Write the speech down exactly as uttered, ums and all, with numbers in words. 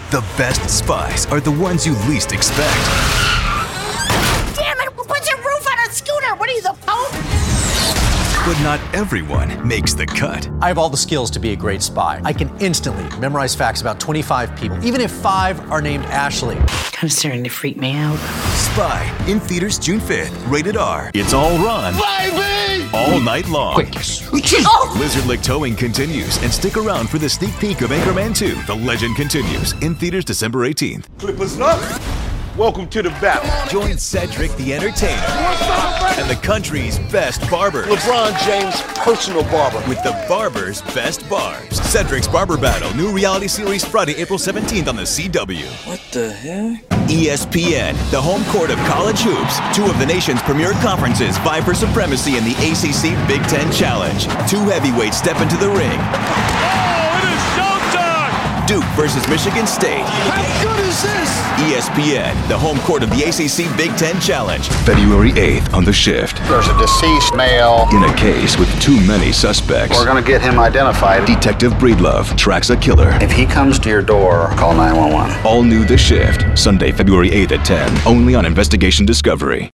The best spies are the ones you least expect. Damn it! Who puts a roof on a scooter? What are you, the Pope? But not everyone makes the cut. I have all the skills to be a great spy. I can instantly memorize facts about twenty-five people, even if five are named Ashley. Kind of starting to freak me out. Spy, in theaters June fifth, rated R. It's all run. Baby! All night long. Quick. Oh! Lizard Lick Towing continues, and stick around for the sneak peek of Anchorman two. The Legend continues, in theaters December eighteenth. Clippers up. Welcome to the battle. Join Cedric the Entertainer and the country's best barber. LeBron James' personal barber. With the barber's best barbs. Cedric's Barber Battle, new reality series Friday, April seventeenth on the C W. What the heck? E S P N, the home court of college hoops. Two of the nation's premier conferences vie for supremacy in the A C C Big Ten Challenge. Two heavyweights step into the ring. Oh, it is showtime! Duke versus Michigan State. How good is this? E S P N, the home court of the A C C Big Ten Challenge. February eighth on The Shift. There's a deceased male In a case with too many suspects, We're going to get him identified. Detective Breedlove tracks a killer. If he comes to your door, call nine one one. All new The Shift, Sunday, February eighth at ten, only on Investigation Discovery.